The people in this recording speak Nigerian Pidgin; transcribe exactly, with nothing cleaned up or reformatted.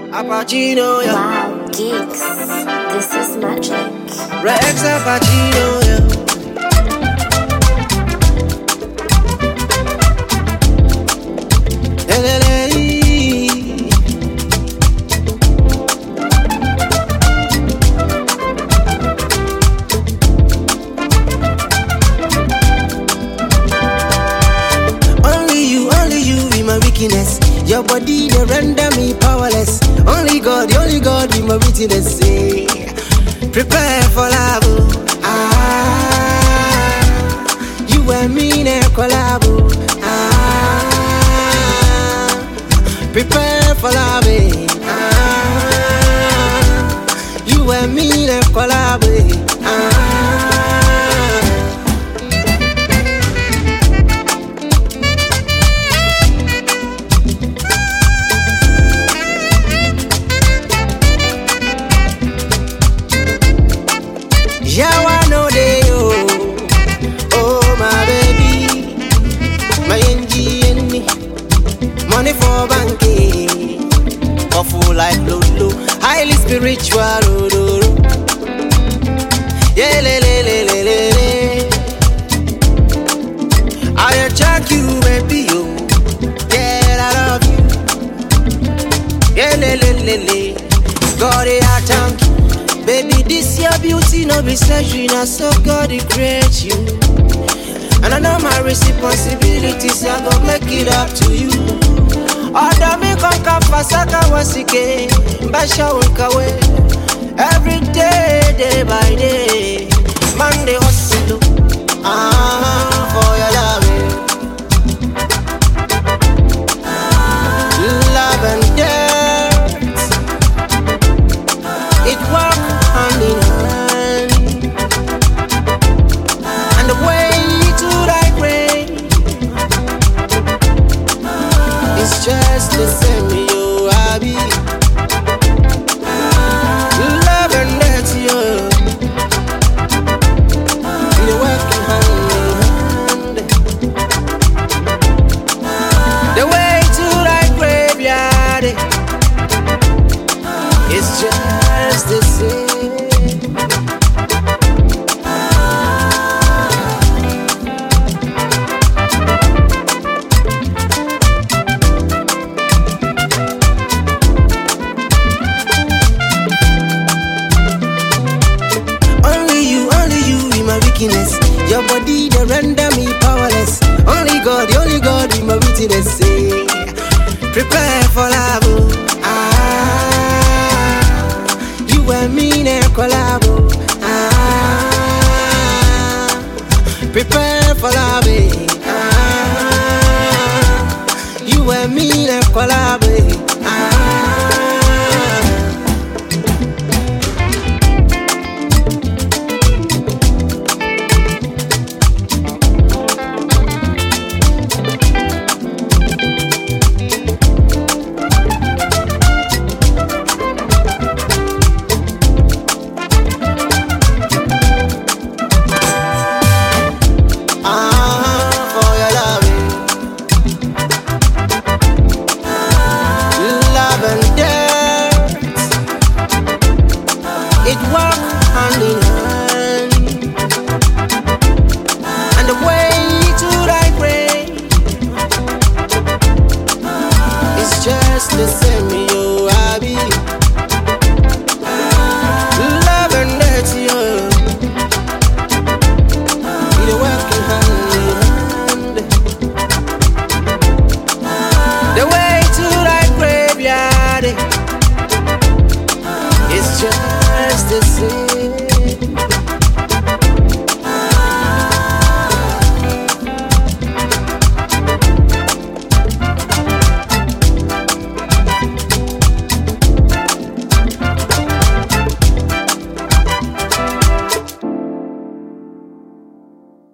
Apachino, yeah. Wow, geeks, this is magic. Rex Apachino, yeah. Only you, only you be my weakness. Your body, they render me powerless. Only God, only God be my witness. Say, prepare for love. Ah, you and me, ne collabo. Ah, prepare for love. Ah, you and me, ne collabo. Ah. Yawa no dey yo, oh my baby, my N G N, money for banking, awful like Lolo, highly spiritual, oh, oh, oh. Yeah, le, le, le, le, le, le. I check you, baby, yo, yeah, I love you, yeah, le, le, le, le, God, I thank you. Baby, this your beauty, no be surgery, not so God it create you. And I know my responsibilities, I go make it up to you. Order me come come fasaka wasike, basha wikawe. Every day, day by day, Monday hustle, ah, for your love. Love and death, it works hand in hand, and the way to thy grave is just the same, you Abby. Love and death, you, they work hand in hand. The way to thy graveyard is just the same. Your body, they render me powerless. Only God, only God be my witness. Say, prepare for love. Ah, you and me, ne collabo. Ah, prepare for love. Ah, you and me, ne collabo. Ah. It works hand in hand, and the way to thy grave is just the same, you Abby. Love and death, you, they work hand in hand. The way to thy graveyard is just the same.